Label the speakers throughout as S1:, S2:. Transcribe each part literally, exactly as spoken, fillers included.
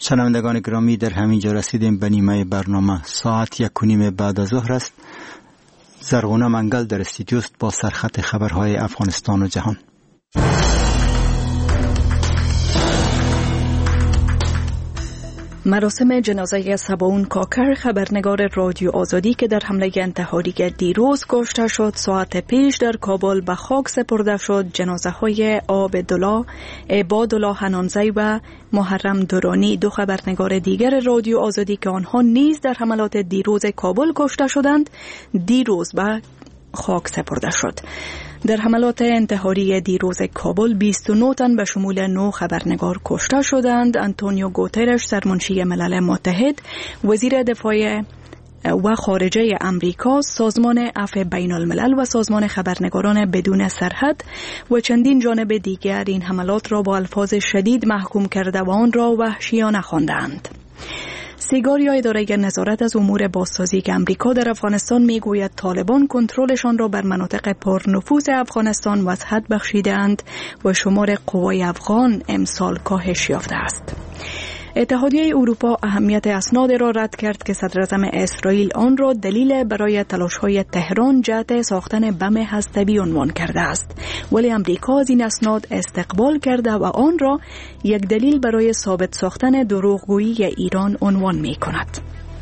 S1: شنوندگان گرامی، در همین جا رسیدیم به نیمه برنامه. ساعت یک و نیم بعد از ظهر است. زرغونه منگل در استودیو است با سرخط خبرهای افغانستان و جهان.
S2: مراسم جنازه سباون کاکر، خبرنگار رادیو آزادی که در حمله انتحاری دیروز کشته شد، ساعت پیش در کابل به خاک سپرده شد. جنازه های عابدالله عبادالله حنانزی و محرم درانی، دو خبرنگار دیگر رادیو آزادی که آنها نیز در حملات دیروز کابل کشته شدند، دیروز به خاک سپرده شد. در حملات انتحاری دیروز کابل بیست و نه تن به شمول نه خبرنگار کشته شدند. آنتونیو گوترش، سرمنشی ملل متحد، وزیر دفاع و خارجه امریکا، سازمان عفو بین الملل و سازمان خبرنگاران بدون سرحد و چندین جانب دیگر این حملات را با الفاظ شدید محکوم کرده و آن را وحشیانه خواندند. سیگار یا اداره نظارت از امور بازسازی که امریکا در افغانستان میگوید طالبان کنترلشان را بر مناطق پرنفوذ افغانستان وسعت بخشیدند و شمار قوای افغان امسال کاهش یافته است. اتحادیه اروپا اهمیت اسناد را رد کرد که صدراعظم اسرائیل آن را دلیل برای تلاش‌های تهران جهت ساختن بم هسته‌ای عنوان کرده است، ولی امریکا از این اسناد استقبال کرده و آن را یک دلیل برای ثابت ساختن دروغگویی ایران عنوان می‌کند.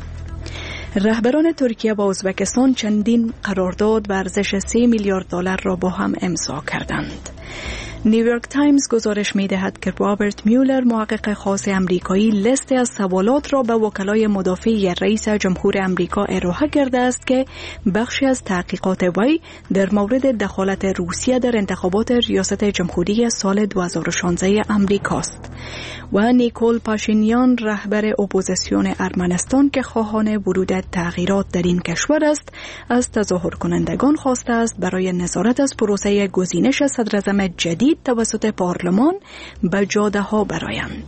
S2: رهبران ترکیه و ازبکستان چندین قرارداد به ارزش سه میلیارد دلار را با هم امضا کردند. نیویورک تایمز گزارش می‌دهد که رابرت میولر، محقق خاص امریکایی، لیست از سوالات را به وکلای مدافع رئیس جمهور امریکا ارائه کرده است که بخشی از تحقیقات وی در مورد دخالت روسیه در انتخابات ریاست جمهوری سال دو هزار و شانزده امریکاست. و نیکول پاشینیان، رهبر اپوزیسیون ارمنستان که خواهان ورود تغییرات در این کشور است، از تظاهر کنندگان خواسته است برای نظارت از پروسه گزینش صدراعظم جدید توسط پارلمان به جاده ها برآیند.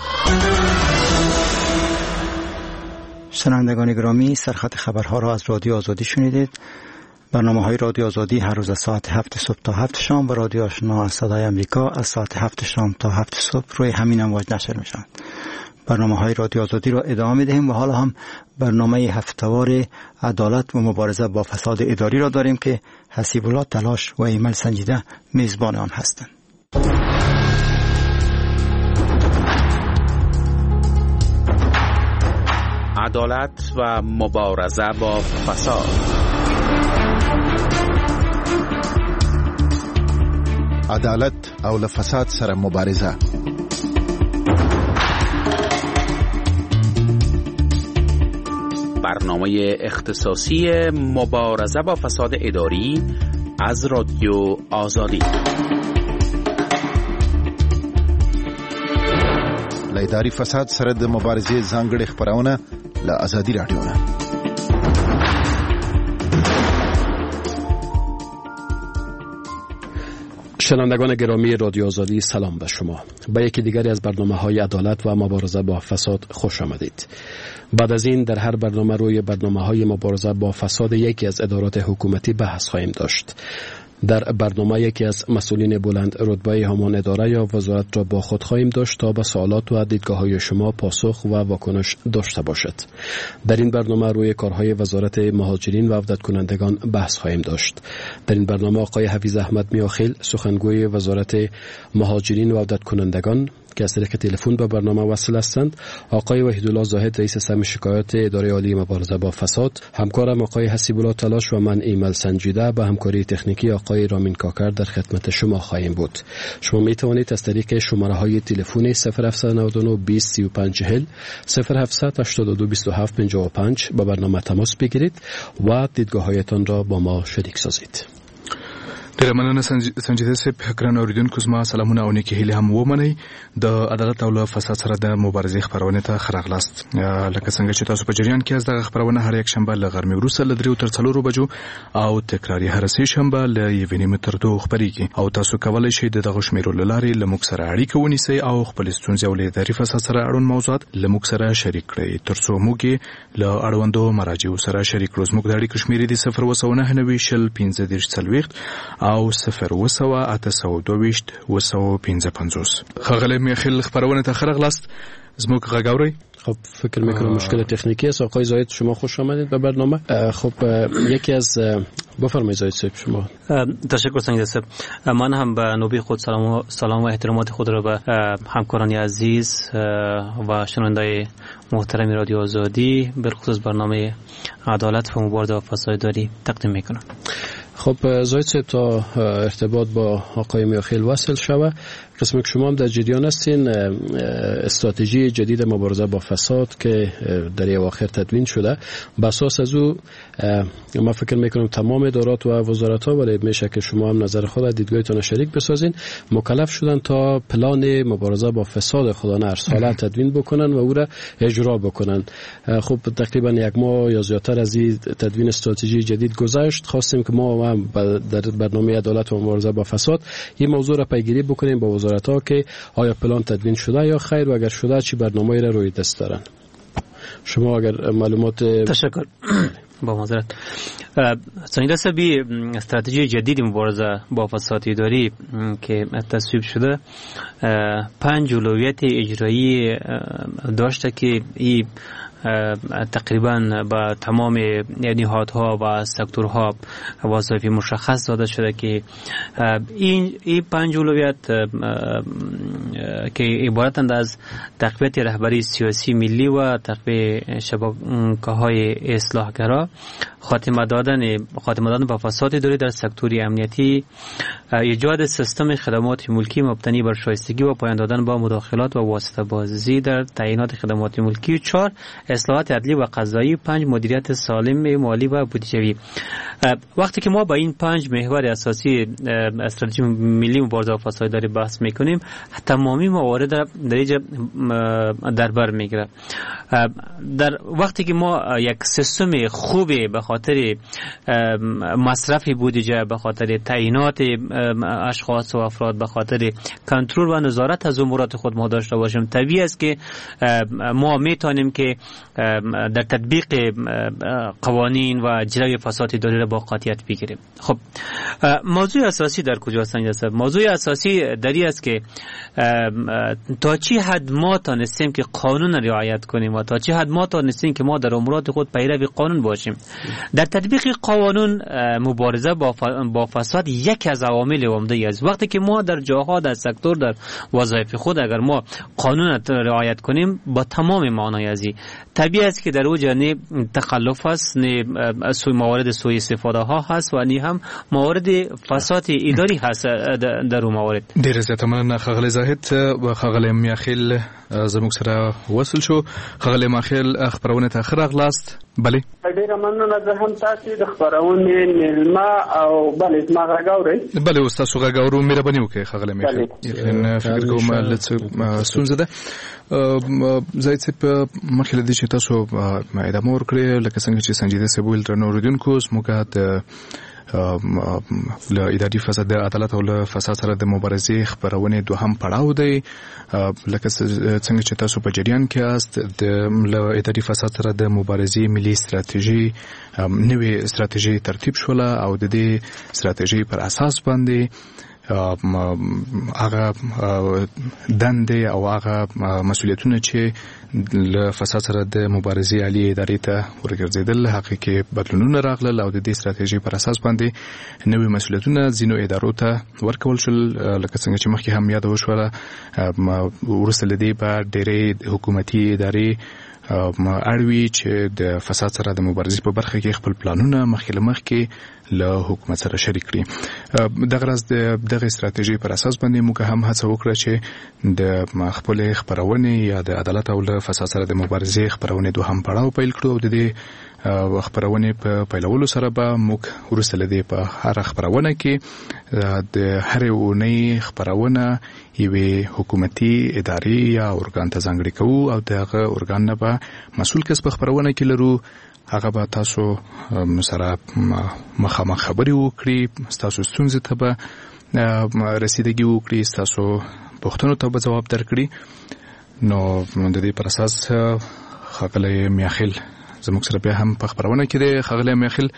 S1: شنوندگان گرامی، سرخط خبرها را از رادیو آزادی شنیدید. برنامه های رادیو آزادی هر روز از ساعت هفت صبح تا هفت شام و رادیو آشنا از صدای امریکا از ساعت هفت شام تا هفت صبح روی همین امواج نشر می شوند. برنامه های رادیو آزادی را ادامه می دهیم و حالا هم برنامه هفته‌وار عدالت و مبارزه با فساد اداری را داریم که حسیب الله تلاش و ایمل سنجیده میزبان آن هستند.
S3: عدالت و مبارزه با فساد.
S4: عدالت او له فساد سره مبارزه.
S3: برنامه اختصاصی مبارزه با فساد اداری از رادیو آزادی.
S4: له اداري فساد سره د مبارزې ځانګړې خبرونه له آزادي رادیو نه.
S5: شنوندگان گرامی رادیو آزادی، سلام به شما. به یکی دیگری از برنامه‌های عدالت و مبارزه با فساد خوش آمدید. بعد از این در هر برنامه روی برنامه‌های مبارزه با فساد یکی از ادارات حکومتی بحث خواهیم داشت. در برنامه یکی از مسئولین بلند رتبه همان اداره یا وزارت را با خود خواهیم داشت تا به سوالات و دیدگاه‌های شما پاسخ و واکنش داشته باشد. در این برنامه روی کارهای وزارت مهاجرین و عودت کنندگان بحث خواهیم داشت. در این برنامه آقای حفیظ احمد میاخیل، سخنگوی وزارت مهاجرین و عودت کنندگان که از طریق تلفن به برنامه وصل هستند، آقای وحیدالله زاهد، رئیس سم شکایات اداره عالی مبارزه با فساد، همکارم آقای حسیب الله تلاش و من ایمل سنجیده به همکاری تکنیکی آقای رامین کاکر در خدمت شما خواهیم بود. شما می توانید از طریق شماره های تلفنی صفر هفت نه نه بیست سی و پنج چهل صفر هفت هشتاد و دو بیست و هفت پنجاه و پنج با برنامه تماس بگیرید و دیدگاه‌هایتان را با ما شریک سازید.
S6: ډیره مننه سنجیده صاحب. ګران اوریدونکو زما سلامونه او نیکې هیلې هم ومنئ. د عدالت او له فساد سره د مبارزې خبرونه ته ښه راغلاست. لکه څنګه چې تاسو په جریان کې از دغه خبرونه هر یک شنبه له غرمې وروسته له دریو تر څلورو بجو او تکراري هر سه شنبه له یوې نیمې تر دوه خبرېږي او تاسو کولی شئ د دغه شمیرو له لارې له موږ سره اړیکه ونیسئ او خپل ستونزې او له اداري فساد سره اړوند موضوعات له موږ سره شریک کړئ تر څو موږ یې له اړوندو مراجعو سره شریک کړو. زموږ د اړیکو شمیرې دي صفر اووه سوه نهه نوي شل پنځه دېرش څلوېښت او صفر اووه سوه اته سوه دوه ویشت اووه سوه پنځه پنځوس. ښاغلی میاخیل، خپرونه ته ښه راغلاست. زموږ غږ اورئ؟
S5: خب فکر میکنم مشکل تکنیکی است. آقای زاید شما خوش آمدید به برنامه. خب یکی از بفرمایید زاید صاحب شما.
S7: تشکر سنجید صاحب. من هم به نوبه خود سلام سلام و احترامات خود را به همکاران عزیز و شنوندای محترم رادیو آزادی به خصوص برنامه عدالت و مبارزه با فساد اداری تقدیم میکنم.
S5: خب زاید صاحب تا ارتباط با آقای میاخیل وصل شوه، قسم که شما هم در جریان هستین استراتژی جدید مبارزه با فساد که در اواخر تدوین شده، به اساس از او ما فکر میکنم تمام ادارات و وزارت ها، ولی میشه که شما هم نظر خود دیدگاهتون شریک بسازین، مکلف شدن تا پلان مبارزه با فساد خدا نه هر ساله تدوین بکنن و او را اجرا بکنن. خب تقریبا یک ماه یا زیادتر از این تدوین استراتژی جدید گذشت. خواستیم که ما هم در برنامه عدالت و مبارزه با فساد این موضوع را پیگیری بکنیم با وزارت ها که آیا پلان تدوین شده یا خیر، و اگر شده چی برنامه‌ای را روی دست دارن. شما اگر معلومات.
S7: تشکر. با معذرت. سنجید صاحبی استراتژی جدید مبارزه با فساد اداری که تصویب شده پنج اولویت اجرایی داشته که این تقریبا با تمام نهادها و سکتورها وظایف مشخص داده شده که این این پنج اولویت که عبارتند از تقویت رهبری سیاسی ملی و تقویت شبکه‌های اصلاحگرا، خاتمه دادن خاتمه دادن به فساد اداری در سکتور امنیتی، ایجاد سیستم خدمات ملکی مبتنی بر شایستگی و پایان دادن با مداخلات و واسطه بازی در تعیینات خدمات ملکی، چهار اصلاحات عدلی و قضایی، پنج مدیریت سالم مالی و بودجه‌ای. وقتی که ما با این پنج محور اساسی استراتژی ملی مبارزه با فساد اداری بحث میکنیم، تمامی موارد در اینجا در بر میگیره. در وقتی که ما یک سیستم خوبی به خاطر مصرف بودجه، به خاطر تعیینات اشخاص و افراد، به خاطر کنترل و نظارت از امورات خود ما داشته باشیم، طبیعی است که ما میتونیم که در تطبیق قوانین و جلوی فساد اداری را با قاطعیت بگیریم. خب موضوع اساسی در کجاست سنجید صاحب؟ موضوع اساسی در این است که تا چی حد ما تانستیم که قانون رعایت کنیم و تا چی حد ما تانستیم که ما در امورات خود پیرو قانون باشیم. در تطبیق قانون مبارزه با با فساد یک از عوامل عمده است. وقتی که ما در جاها، در سکتور، در وظایف خود اگر ما قانون رعایت کنیم با تمام معنای ازی، طبیعی است که در اوج نه تخلف است، نه سوی موارد سوء استفاده ها هست و نه هم موارد فساد اداری هست در اون موارد.
S6: ډیر زیاته مننه ښاغلی زاهد و ښاغلی میاخیل زموږ سره وصل شو. ښاغلی میاخیل خبرونه ته ښه راغلاست. بله
S8: ډیره مننه. زه هم تاسو د خبرونې مېلمه او بله زما غږ اورئ؟ بله
S6: اوس تاسو غږ اورو. مهرباني وکړئ ښاغلی میاخیل. یقینا فکر کوم لڅ ستونزه ده. زاید صاحب مخکې له دې چې تاسو ادامه ورکړئ، لکه څنګه چې سنجیده صاحب ویل، درنو اوریدونکو زموږ د له اداري فساد د عدالت او له فساد سره د مبارزې خبرونه دوهم پړاو دی. لکه څنګه چې تاسو په جریان کې یاست، د له اداري فساد سره د مبارزې ملي استراتیژي نوې استراتیژي ترتیب شوله او د دې استراتیژي پر اساس باندې هغه دندې او هغه مسؤلیتونه چې له فساد سره د مبارزې عالی ادارې ته ورګرځېدل، حقیقي بدلونونه راغلل او د دې استراتیژي پر اساس باندې نوې مسؤلیتونه ځینو ادارو ته ورکول شول. لکه څنګه چې مخکې هم یاد وشوله، وروسته له دې به ډېرې حکومتي ادارې اړوي چې د فساد سره د مبارزې په برخه کې خپل پلانونه مخکې له مخکې له حکومت سره شریک کړي. دغه راز د دغه استراتیژي پر اساس باندې موږ هم هڅه وکړه چې د خپل خبرونه یا د عدالت او له فساد سره د مبارزې خبرونه دوهم پړاو پیل کړو او د دې خبرونه په پیلولو سره به موږ وروسته له دې په هر خبرونه کې د هر اونۍ خبرونه یوه حکومتي ادارې یا ارګان ته ځانګړي کوو او دغه ارګان نه به مسؤل کس په خبرونه کې لرو. هغه به تاسو سره مخامخ خبرې وکړي، تاسو ستونزې ته به رسیدګي وکړي، تاسو پوښتنو ته به ځواب درکړي. نو د دې پر اساس ښاغلی میاخیل زموږ سره بیا هم په خبرونه کې دی. ښاغلی میاخیل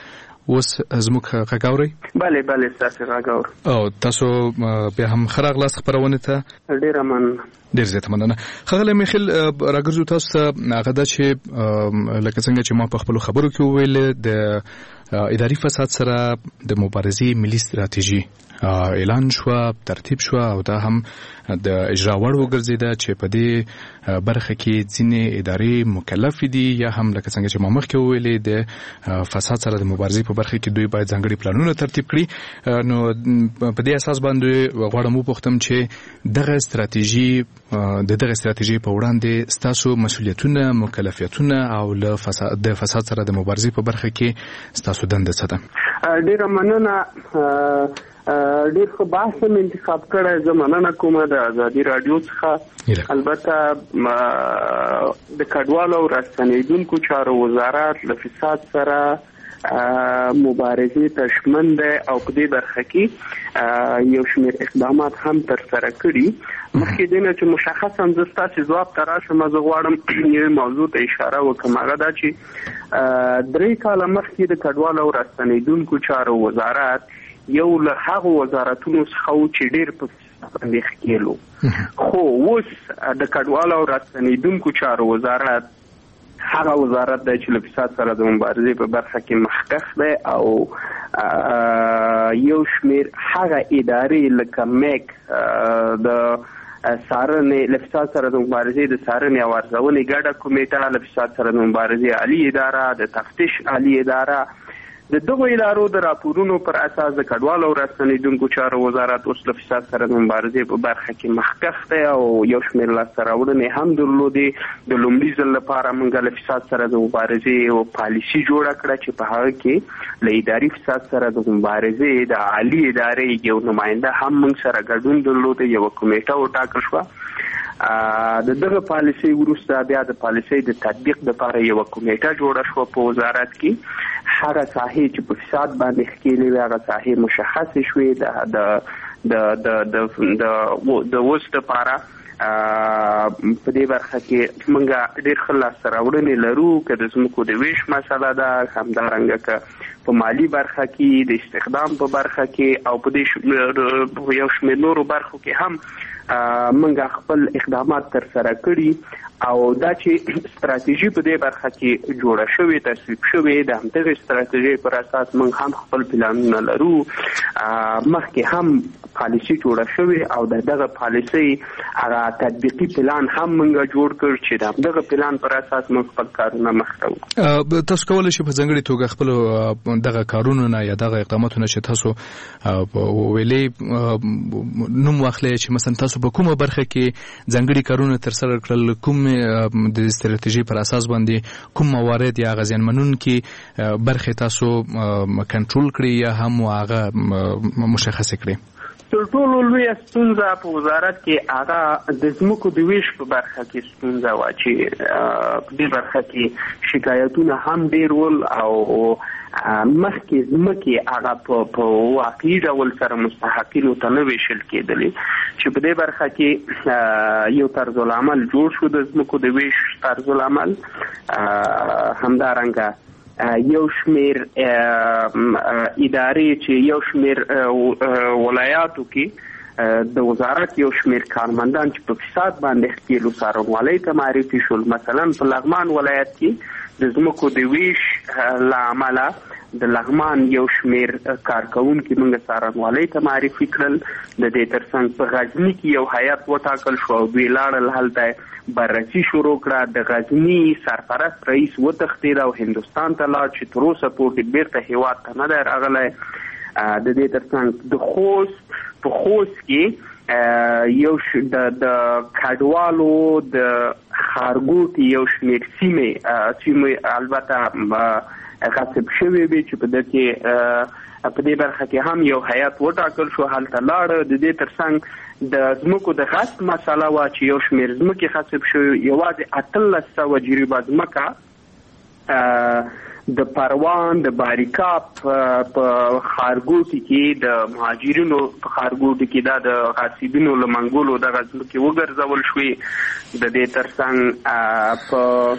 S6: اوس زموږ غاګوري
S8: bale bale تاسو غاګور
S6: او تاسو بیا هم خراغ لاس خبرونه ته
S8: ډیر من
S6: ډیر زیات مننه. خغله میخیل راګرځو تاسو ته هغه د چې لکه څنګه چې ما په خپل خبرو کې ویل د اداري فساد سره د مبارزې ملي ستراتیژي اعلان شو، ترتیب شو او دا هم د اجرا وړ وګرځیده چې په دې برخه کې ځینې ادارې مکلف دي یا هم لکه څنګه چې ما مخکې ویلې د فساد سره د مبارزې په برخه کې دوی باید ځانګړي پلانونه ترتیب کړي. نو په دې اساس باندې غواړم وپوښتم چې دغه ستراتیژي د دغه ستراتیژي په وړاندې ستاسو مسؤلیتونه، مکلفیتونه او له فساد د فساد سره د مبارزې په برخه کې ستاسو دنده څه ده؟
S8: ډیر مننه. ډیر خو بحث مې انتخاب کړی. زه مننه کوم د ازادي رادیو څخه. البته د کډوالو او راستنیدونکو چارو وزارت له فساد سره مبارزې ته ژمن دی او په دې برخه کې یو شمېر اقدامات هم ترسره کړي. مخکې دې نه چې مشخصا زه ستاسو ځواب ته راشم، زه غواړم یوې موضوع ته اشاره وکړم. هغه دا چې درې کاله مخکې د کډوالو او راستنیدونکو چارو وزارت یو له هغه وزارتونو څخه و چې ډېر په باندې ښکېلو، خو اوس د کډوالو او راستنیدونکو چارو وزارت هغه وزارت دی چې له فساد سره د مبارزې په برخه کې مخکښ دی او یو شمېر هغه ادارې لکه میک د څارنې له فساد سره د مبارزې د څارنې او ارزونې ګډه کمیټه، له فساد سره د مبارزې عالي اداره، د تفتیش عالي اداره، د دغو ادارو د راپورونو پر اساس د کډوالو او راستنیدونکو چارو وزارت اوس له فساد سره د مبارزې په برخه کې مخکښ دی او یو شمېر لاسته راوړنې هم درلودې. د لومړي ځل لپاره موږ له فساد سره د مبارزې یو پالیسي جوړه کړه چې په هغه کې له اداري فساد سره د مبارزې د عالي ادارې یو نماینده هم موږ سره ګډون درلود، یوه کمیټه وټاکل شوه. د دغه پالیسي وروسته بیا د پالیسي د تطبیق لپاره یوه کمیټه جوړه شوه په وزارت کې. هغه ساحې چې په فساد باندې ښکېلې وې هغه ساحې مشخصې شوې. د د د د د اوس دپاره په دې برخه کې موږ ډېر ښه لاسته راوړنې لرو، که د ځمکو د ویش مسله ده، همدارنګه که په مالي برخه کې د استخدام په برخه کې او په دې یو شمېر نورو برخو کې هم موږ خپل اقدامات ترسره کړي او دا چې ستراتیژي په دې برخه کې جوړه شوې، تصویب شوې، د همدغې ستراتیژۍ پر اساس موږ هم خپل پلانونه لرو. مخکې هم پالیسي جوړه شوې او د دغه پالیسۍ هغه تطبیقي پلان هم موږ جوړ کړ چې د همدغه پلان پر اساس موږ خپل کارونه مخته وړو.
S6: تاسو کولی شئ په ځانګړې توګه خپلو دغه کارونو نه یا دغه اقداماتو نه چې تاسو ویلې نوم واخلئ چې مثلا تاسو په کومه برخه کې ځانګړي کارونه ترسره کړل، کوم د استراتیژي پر اساس باندې کوم موارد یا غزیانمنونکي برخه تاسو کنټرول کړئ یا هم هغه مشخص کړئ؟
S8: تر ټولو لویه ستونزه په وزارت کې هغه د ځمکو د ویش په برخه کې ستونزه وه چې په دې برخه کې شکایتونه هم ډېر ول او مخکې ځمکې هغه په واقعي ډول سره مستحقینو ته نه ویشل کېدلې، چې په دې برخه کې یو طرز العمل جوړ شو د ځمکو د ویش طرز العمل. همدارنګه یو شمیر ادارې چې یو شمیر ولایاتو کې د وزارت یو شمیر کارمندان چې په فساد باندې ښکېلو څارنوالۍ ته معرفي شول. مثلا په لغمان ولایت کې د ځمکو د ویش له امله د لغمان یو شمیر کارکوونکي موږ څارنوالۍ ته معرفي کړل. د دې ترڅنګ په غزني کې یو هیات وټاکل شو او دوی لاړل هلته بررسي شروع کړه. د غزني سرپرست رئیس وتښتېد او هندوستان ته لاړ چې تر اوسه پورې بیرته هېواد ته نه دی راغلی. د دې ترڅنګ د خوست په خوست کې یو د کډوالو د ښارګوټي یو شمېر سیمې سیمې البته غصب شوې وې چې په دې کې په دې برخه کې هم یو هیات وټاکل شو، هلته لاړه. د دې ترڅنګ د ځمکو د غصب مسله وه چې یو شمېر ځمکې غصب شوې، یوازې اتلس سوه جریبه ځمکه د پروان د باریکاپ په ښارګوټي کې د مهاجرینو په ښارګوټي کې دا د غاصبینو له منګولو دغه ځمکې وګرځول شوې. د دې ترڅنګ په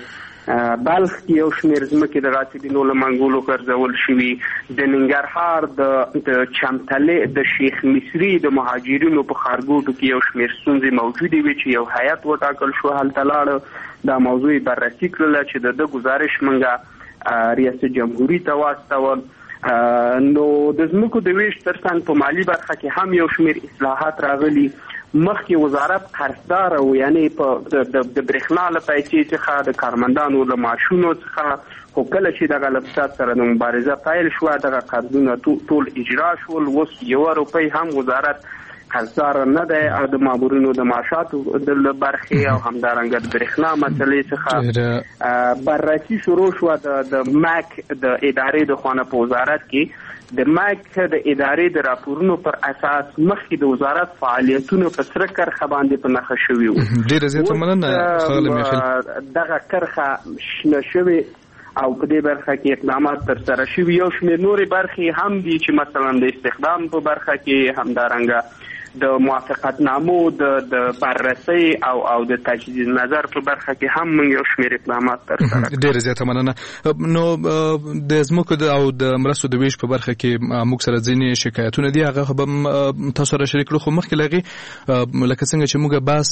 S8: بلخ کې یو شمېر ځمکې د غاصبینو له منګولو ګرځول شوي، د ننګرهار د چمتلې د شیخ مصري د مهاجرینو په ښارګوټو کې یو شمېر ستونزې موجودې وي چې یو هیات وټاکل شو هلته لاړه دا موضوع بررسي کړله چې د ده ګزارش موږ ریاست جمهوري ته واستول. نو د ځمکو د ویش ترڅنګ په مالي برخه کې هم یو شمېر اصلاحات راغلي. مخکې وزارت قرضدار و، یعنی په د برېښنا له پیسې څخه د کارمندانو له معاشونو څخه، خو کله چې دغه له فساد سره د مبارزه پیل شوه دغه قرضونه ټول اجرا شول. اوس یوه روپۍ هم وزارت قرضدار نه دی او د مامورینو د معاشاتو د برخې او همدارنګه د برېښنا مسلې څخه بررسي شروع شوه د مک د ادارې د خوا نه په وزارت کې. د مک د ادارې د راپورونو پر اساس مخکې د وزارت فعالیتونو په سره کرخه باندې په نښه شوي وو.
S6: ډېره زیاته مننه ښاغلی میاخیل.
S8: دغه کرخه شنه شوې او په دې برخه کې اقدامات ترسره شوي. یو شمېر نورې برخې هم دي چې مثلا د استخدام په برخه کې همدارنګه د موافقت نامو د د بررسي او او د تجدید نظر په برخه کې هم موږ یو شمېر اقدامات ترسره کړو.
S6: ډېره زیاته مننه. نو د ځمکو او د مرستو د ویش په برخه کې موږ سره ځینې شکایتونه دي، هغه به تاسو سره شریک کړو. خو مخکې له هغې لکه څنګه چې موږ بحث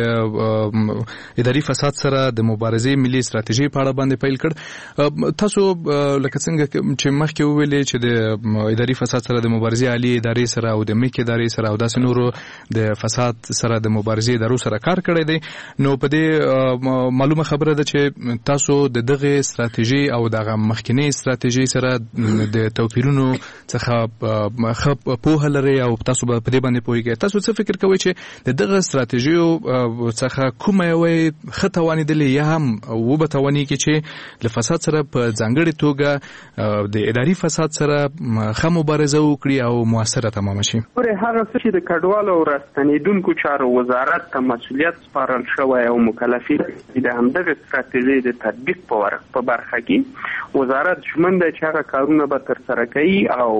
S6: د اداري فساد سره د مبارزې ملي ستراتیژۍ په اړه باندې پیل کړ. تاسو لکه څنګه چې مخکې وویلې چې د اداري فساد سره د مبارزې عالي ادارې سره او د مک ادارې سره او داسې نورو د فساد سره د مبارزې ادارو سره کار کړی دی، نو په دې معلومه خبره ده چې تاسو د دغه ستراتیژي او دغه مخکینی ستراتیژي سره د توپیرونو څخه ښه پوهه لرئ او تاسو به په دې باندې پوهیږئ. تاسو څه فکر کوئ چې د دغه ستراتیژیو څخه کومه یوه ښه توانېدلې یا هم وبه توانیږي چې له فساد سره په ځانګړې توګه د اداري فساد سره ښه مبارزه وکړي او موثره تمامه شي؟
S8: هغه څه چې د کډوالو او راستنېدونکو چارو وزارت ته مسؤلیت سپارل شوی او مکلفین د همدغه ستراتیژۍ د تطبیق په برخه کې وزارت ژمن دی چې هغه کارونه به ترسره کوي. او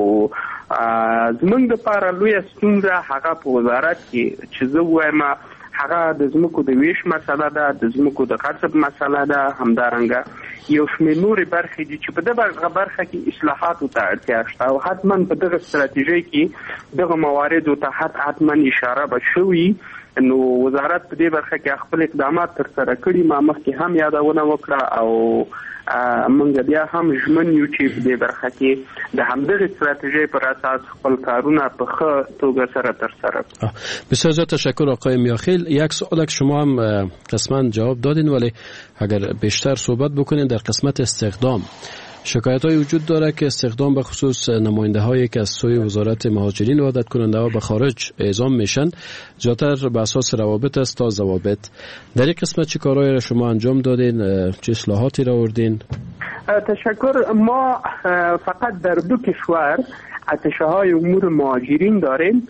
S8: زموږ دپاره لویه ستونزه هغه په وزارت کې چې زه ووایم هغه د ځمکو د ویش مسله ده، د ځمکو د غصب مسله ده، همدارنګه یو شمېر نورې برخې دي چې په دغه برخه کې اصلاحاتو ته اړتیا شته او حتما په دغه ستراتیژۍ کې دغه مواردو ته حتما اشاره به شوي. نو وزارت په دې برخه کې خپل اقدامات ترسره کړي. ما مخکې هم یادونه وکړه او موږ بیا هم ژمن یو چې په دې برخه کې د همدغه استراتژی پر اساس خپل کارونه په ښه توګه سره ترسره کړو.
S5: بسیار زیاد تشکر آقای میاخیل. یک سوال که شما هم قسما جواب دادین، ولی اگر بیشتر صحبت بکنین در قسمت استخدام. شکایت های وجود داره که استخدام به خصوص نماینده هایی که از سوی وزارت مهاجرین و عادت کننده ها به خارج اعزام میشن زیادتر به اساس روابط است تا ضوابط. در این قسمت چه کارهایی را شما انجام دادین؟ چه اصلاحاتی را آوردین؟
S8: تشکر. ما فقط در دو کشور اتشه های امور مهاجرین داریم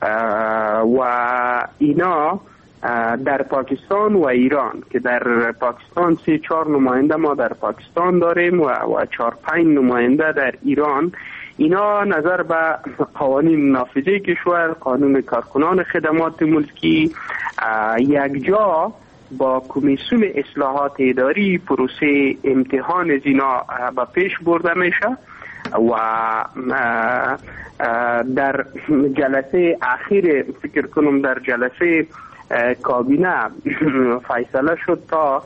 S8: و اینا در پاکستان و ایران که در پاکستان سه چهار نماینده ما در پاکستان داریم و و چهار پنج نماینده در ایران. اینا نظر به قوانین نافذه کشور، قانون کارکنان خدمات ملکی، یک جا با کمیسیون اصلاحات اداری پروسه امتحان از اینا به پیش برده میشه و در جلسه اخیر فکر کنم در جلسه کابینه فیصله شد تا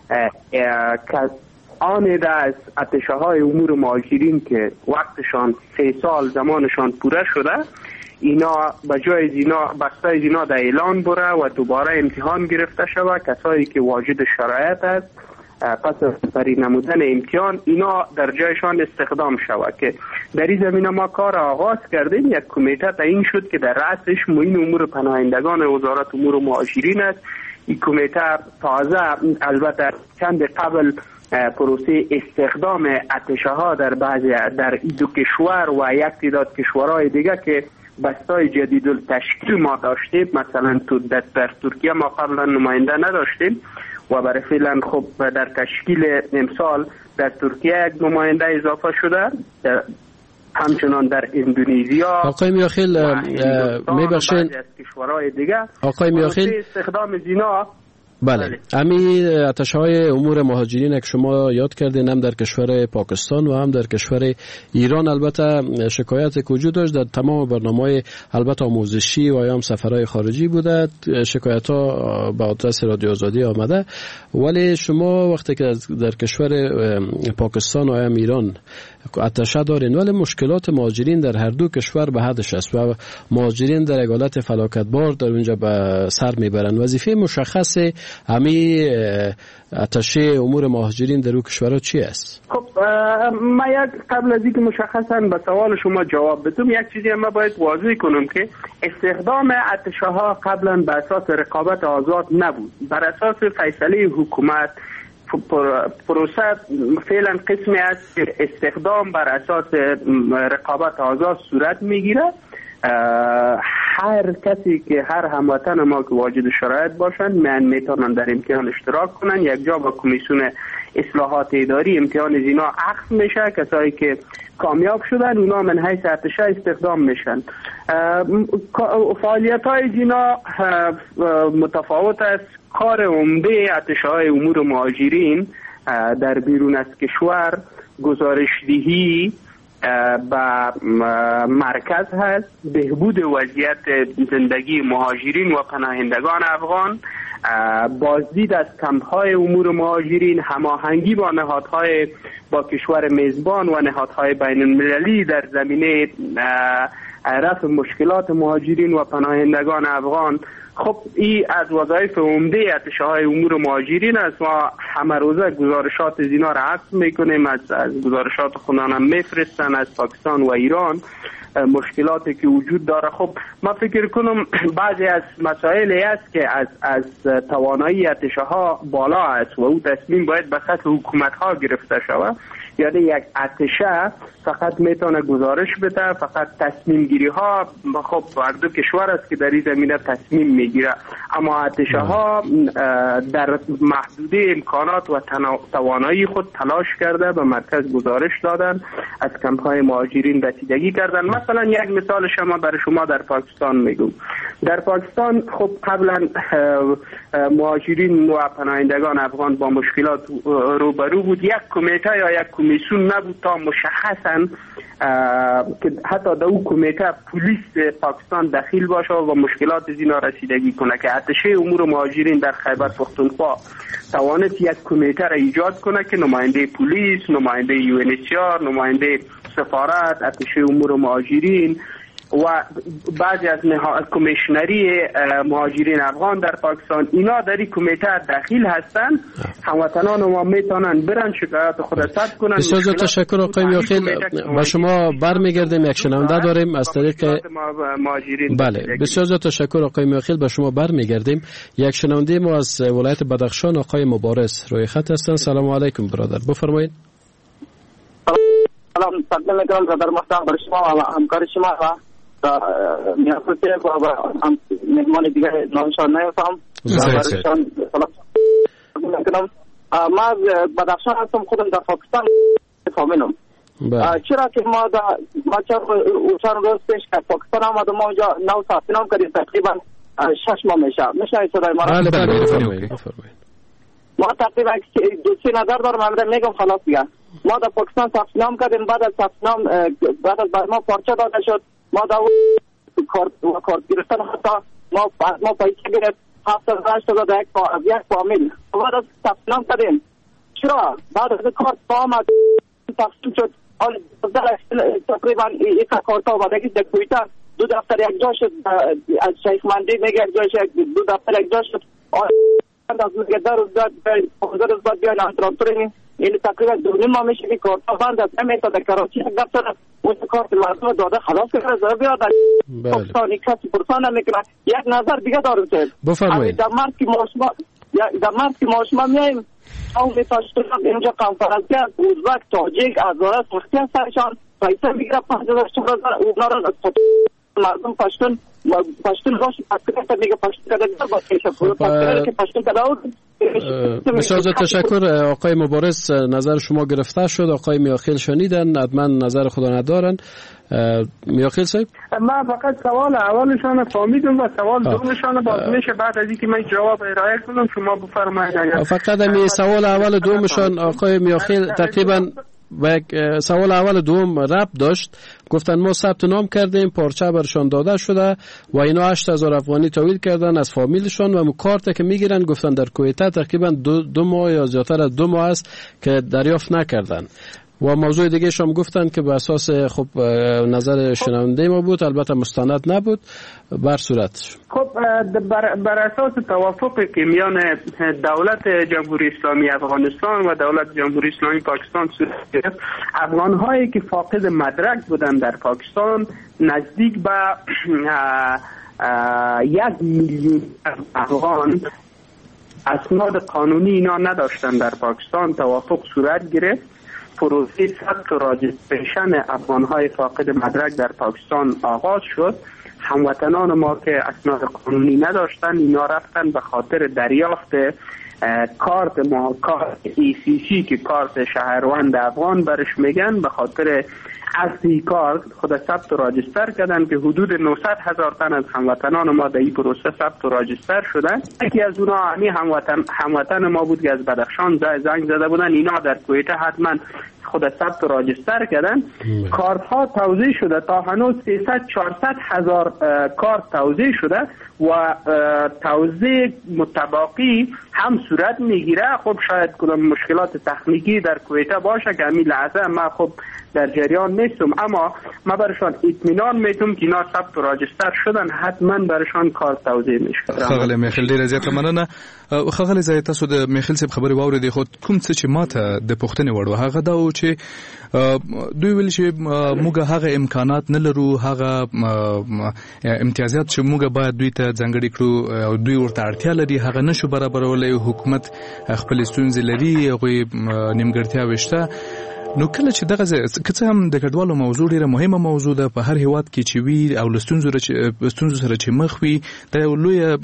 S8: آن ده از اتشه های امور مهاجرین که وقتشان سه سال زمانشان پوره شده اینا به جای اینا بسته از اینا در اعلان بره و دوباره امتحان گرفته شود. کسایی که واجد شرایط است پس از بری نمودن امتحان اینا در جایشان استخدام شود که در این زمینه ما کار آغاز کردیم. یک کمیته تعیین شد که در رأسش معین امور پناهندگان وزارت امور مهاجرین است. این کمیته تازه البته چند قبل پروسه استخدام اتشه ها در بعضی در دو کشور و یک تعداد کشورهای دیگه که بستای جدید التشکیل ما داشتیم، مثلا تو در, در ترکیه ما قبلا نماینده نداشتیم و برای فعلا خب در تشکیل امسال در ترکیه یک نماینده اضافه شده، همچنان در اندونزیا.
S5: آقای میاخیل میبخشین
S8: کشورهای دیگه
S5: آقای میاخیل
S8: استخدام زینا
S5: بله. امی آتش‌های امور مهاجرین که شما یاد کردین هم در کشور پاکستان و هم در کشور ایران البته شکایت که وجود داشت در تمام برنامه‌های البته آموزشی و یا هم سفرهای خارجی بوده، شکایت‌ها به آدرس رادیو آزادی آمده. ولی شما وقتی که در کشور پاکستان و هم ایران آتش دارین، ولی مشکلات مهاجرین در هر دو کشور به حدش است و مهاجرین در یک حالت فلاکتبار در اونجا به سر میبرن. وظیفه مشخص همین آتش امور مهاجرین در اون کشورها چی است؟
S8: خب ما یک قبل از اینکه مشخصا به سوال شما جواب بدم، یک چیزی ما باید واضح کنم که استخدام آتش‌ها قبلا به اساس رقابت آزاد نبود، بر اساس فیصله حکومت. پروسه فعلا قسمی است که استخدام بر اساس رقابت آزاد صورت میگیره. هر کسی که هر هموطن ما که واجد شرایط باشند من میتونن در امتحان اشتراک کنن. یک جا با کمیسیون اصلاحات اداری امتحان زینا عقد میشه، کسایی که کامیاب شدن اونا من حیث ارتشه استخدام میشن. فعالیت های زینا متفاوت است. کار عمده ارتشه‌های امور مهاجرین در بیرون از کشور گزارشدهی به مرکز هست، بهبود وضعیت زندگی مهاجرین و پناهندگان افغان، بازدید از کمپ‌های امور مهاجرین، هماهنگی با نهادهای با کشور میزبان و نهادهای بین المللی در زمینه رفع مشکلات مهاجرین و پناهندگان افغان. خب این از وظایف عمده ارتشه‌های امور مهاجرین است. ما همه روزه گزارشات زینا را عکس میکنیم، از, از گزارشات خودمان هم میفرستن از پاکستان و ایران مشکلاتی که وجود داره. خب ما فکر کنم بعضی از مسائلی است که از از توانایی ارتشه‌ها بالا است و او تصمیم باید به سطح حکومت‌ها گرفته شود. یعنی یک ارتشه فقط میتونه گزارش بده، فقط تصمیم گیری ها خب هر دو کشور است که در این زمینه تصمیم میگیره، اما ارتشه ها در محدوده امکانات و توانایی خود تلاش کرده به مرکز گزارش دادن، از کمپ های مهاجرین رسیدگی کردن. مثلا یک مثال شما برای شما در پاکستان میگم. در پاکستان خب قبلا مهاجرین و پناهندگان افغان با مشکلات روبرو بود. یک کمیته یا یک کمیسیون نبود تا مشخصا که حتی در اون کمیته پلیس پاکستان دخیل باشه و مشکلات زینا رسیدگی کنه که ارتشه امور مهاجرین در خیبر پختونخوا توانست یک کمیته را ایجاد کنه که نماینده پلیس، نماینده یو ان اچ آر، نماینده سفارت، ارتشه امور مهاجرین و بعضی از کمیشنری مهاجرین افغان در پاکستان اینا در این کمیته داخل هستن. هموطنان ما میتونن برن شکایات خود ثبت کنن.
S5: بسیار زیاد تشکر آقای میاخیل. با شما برمیگردیم، یک شنونده داریم از طریق بله بسیار زیاد تشکر آقای میاخیل. با شما برمیگردیم. یک شنونده ما از ولایت بدخشان آقای مبارز روی خط هستن. سلام علیکم برادر، بفرمایید.
S9: سلام تقدیم میکنم برادر محترم برای شما و همکار شما و میافته و هم مهمان دیگه نامشان نیفتم. برایشان سلام میکنم. ما بدخشان هستم، خودم در پاکستان فامیلم. چرا که ما در ما چند روز پیش که پاکستان آمد و ما اونجا نو ثبت نام کردیم، تقریبا شش ماه میشه. میشه صدای ما را؟ بله ما تقریبا دو سه نظر دارم، من میگم خلاص دیگه. ما در پاکستان ثبت نام کردیم، بعد از ثبت نام بعد از بعد ما پارچه داده شد، ما در کارت و کارت گرفتن حتی ما بعد ما پیسه گرفت هفتاد و هشت داده یک یک فامیل. بعد از ثبت نام کردیم چرا بعد از کارت با آمد تقسیم شد. حال تقریبا یک کارت ها بعد در کویتا دو دفتر یک جا شد، از شیخ مندی میگه یک جا شد، دو دفتر یک جا شد. از میگه در روز بعد پانزده روز بعد بیاین انترانتورینگ یعنی تقریبا دو نیم ماه میشه که کارت بند است. نمیتا در کراچی یک دفتر اون کارت مردم داده خلاص کرده زر بیاد در پاکستانی کسی پرسان نمیکنه. یک نظر دیگه دارم که
S5: بفرمایید.
S9: در مرد که ما شما در مرد که ما شما میاییم او میتاشتون اینجا کنفرانسی از ازبک تاجیک از سختی هستشان پیسه میگیره پنجاه هزار اونا را مردم پشتون پشتون باشه اکثر دیگه پشتون کردن باشه پشتون که پشتون کردن.
S5: بسیار تشکر آقای مبارز، نظر شما گرفته شد. آقای میاخیل شنیدن، حتما نظر خود ندارن. میاخیل صاحب
S8: من فقط سوال اولشان فهمیدم و سوال دومشان باز میشه بعد از اینکه من جواب ارائه کنم شما بفرمایید.
S5: فقط همین سوال اول دومشان آقای میاخیل تقریبا و سوال اول دوم رب داشت. گفتن ما ثبت نام کردیم، پارچه برشان داده شده و اینا هشت هزار افغانی تحویل کردن از فامیلشان و کارت که میگیرن گفتن در کویته تقریبا دو, دو ماه یا زیادتر از دو ماه است که دریافت نکردن. و موضوع دیگه شما گفتن که به اساس خب نظر شنونده ما بود، البته مستند نبود. بر صورت
S8: خب بر, بر اساس توافقی که میان دولت جمهوری اسلامی افغانستان و دولت جمهوری اسلامی پاکستان صورت گرفت، افغان‌هایی که فاقد مدرک بودن در پاکستان نزدیک به یک میلیون افغان اسناد قانونی اینا نداشتن در پاکستان. توافق صورت گرفت، پروسه ثبت و راجستریشن افغان‌های فاقد مدرک در پاکستان آغاز شد. هموطنان ما که اسناد قانونی نداشتن اینا رفتن به خاطر دریافت کارت ما کارت ای سی سی که کارت شهروند افغان برش میگن، به خاطر اصلی کار خود ثبت و راجستر کردن که حدود نهصد هزار تن از هموطنان ما در این پروسه ثبت و راجستر شدن. یکی از اونا همین هموطن هموطن ما بود که از بدخشان زنگ زده بودن، اینا در کویته حتما خود ثبت و راجستر کردن. کارت ها توزیع شده، تا هنوز سیصد چهارصد هزار کارت توزیع شده و توزیع متباقی هم صورت میگیره. خب شاید کدام مشکلات تکنیکی در کویته باشه که همین لحظه ما خب در جریان نیستم، اما ما برشان اطمینان میتونم که اینا ثبت و راجستر شدن، حتما برشان کار توزیع میشه.
S6: خغل میخیل ډیره زیاته مننه. خغل زه تاسو د میخیل صاحب خبرې واورېدې، خو کوم څه چې ماته د پوښتنې وړ و هغه دا و چې دوی ویل چې موږ هغه امکانات نه لرو، هغه امتیازات چې موږ باید دوی ته ځانګړي کړو او دوی ورته اړتیا لري هغه نشو برابرولی. حکومت خپل ستونزې لري، هغوی نیمګړتیاوې شته. نو کله چې دغه که هم د کډوالو موضوع ډیره مهمه موضوع ده په هر هیواد کې چې وي او لستونزو ستونزو سره چې مخ وي، دا یو لویه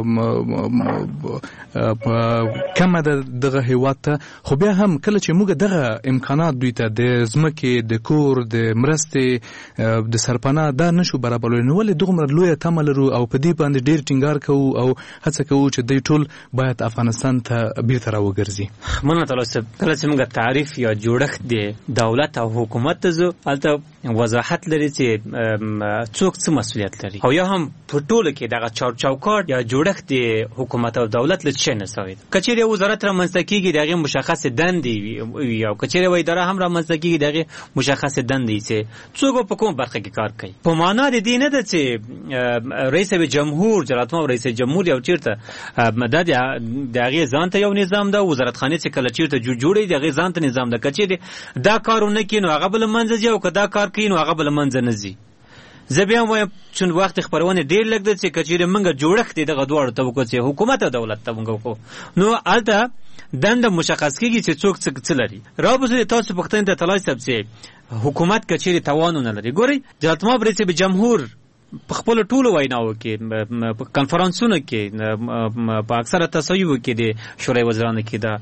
S6: کمه ده دغه هیواد ته. خو بیا هم کله چې موږ دغه امکانات دوی ته د ځمکې د کور د مرستې د سرپناه دا نشو برابرولی، نو ولې دومره لویه تمه لرو او په دې باندې ډیر ټینګار کوو او هڅه کوو چې دوی ټول باید افغانستان ته بیرته راوګرځي؟
S7: مننه تاسو. کله چې موږ تعریف یا جوړښت د دولت او حکومت ته زو البته وضاحت لري چې څوک څه مسؤلیت لري او یا هم په ټوله کې دغه چار چوکاټ یا جوړښت د حکومت او دولت له څه نه سوي. کچېره وزارت را منځته کیږي دغه مشخص دندې یا کچېره وای اداره هم را منځته کیږي دغه مشخص دندې چې څوک په کوم برخه کې کار کوي. په معنا د دې نه ده چې رئیس جمهور جلالتمو رئیس جمهور یو چیرته مدد دغه ځان ته یو نظام ده، وزارت خانه چې کله چیرته جوړي دغه ځان ته نظام ده. کچېره دا کارونه کینو هغه بل منځ دی او کدا کار کینو هغه بل منځ نه زی. زه بیا وایم چې وخت خبرونه ډیر لګ د چې کچېره منګه جوړښت دغه دوړ ته وکړي چې حکومت او دولت ته وګورو نو الته دند مشخص کیږي چې څوک څه لري. راوبسه تاسو پښتون ته تلاش سبسه حکومت کچېره توان نه لري. ګوري جلالتمو رئیس جمهور په خپل ټولو ویناو کې په کانفرنسونو کې په اکثره تصویب کې د شورای وزیرانو کې دا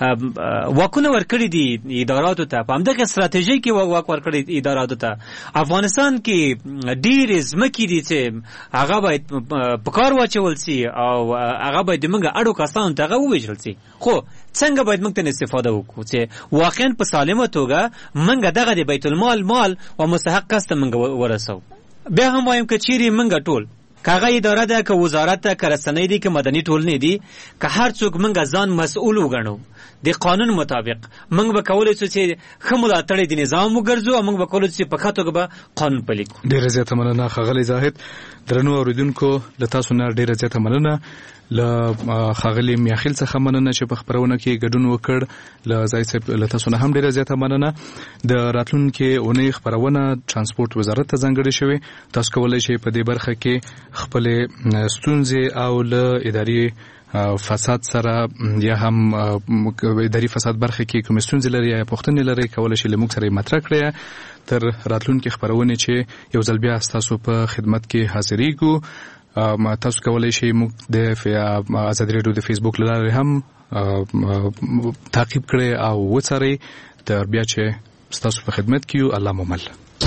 S7: واکونه ورکړي دي اداراتو ته، په همدغه ستراتیژي کې واک ورکړي اداراتو ته. افغانستان کې ډېر ځمکې دي چې هغه باید په کار واچول سي او هغه باید موږ اړو کسانو ته هغه وویشل سي. خو څنګه باید موږ ته استفاده وکړو چې واقعا په سالمه توګه موږ دغه د بیت المال مال او مستحق کس ته موږ ورسو. بیا هم وایم که چیرې منګه ټول کاغه اداره ده که وزارت ده که رسنۍ دي که مدني ټولنې دي که هر څوک منګه ځان مسؤل وګڼو د قانون مطابق منګ به کولای شو چې ښه ملاتړی د نظام وګرځو او منګ به کولای شو چې په ښه توګه به قانون پلي کړو.
S6: ډېره زیاته مننه ښاغلی زاهد. درنو اورېدونکو له تاسو نه ډېره زیاته مننه. له ښاغلي میاخیل څخه مننه چې په خپرونه کې ګډون وکړ. له ځای صاحب له تاسو نه هم ډېره زیاته مننه. د راتلونکې اونۍ خپرونه ترانسپورت وزارت ته ځانګړې شوې. تاسو کولی شئ په دې برخه کې خپلې ستونزې او له ادارې فساد سره یا هم اداري فساد برخه کې کوم ستونزې لري یا پوښتنې لري کولای شي لموږ سره مطرح کړئ تر راتلونکي خبرونه چې یو ځل بیا تاسو په خدمت کې حاضرېږو. ما تاسو کولای شئ موږ د آزادي رادیو د فیسبوک لارې هم تعقیب کړئ او وڅارئ تر بیا چې تاسو په خدمت کې یو. الله مو مل.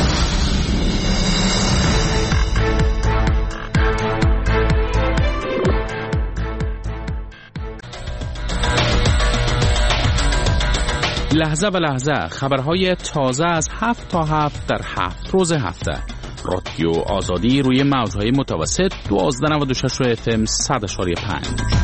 S3: لحظه به لحظه خبرهای تازه از هفت تا هفت در هفت روز هفته. رادیو آزادی روی موجهای متوسط دوازده نود و شش اف ام صد و پنج.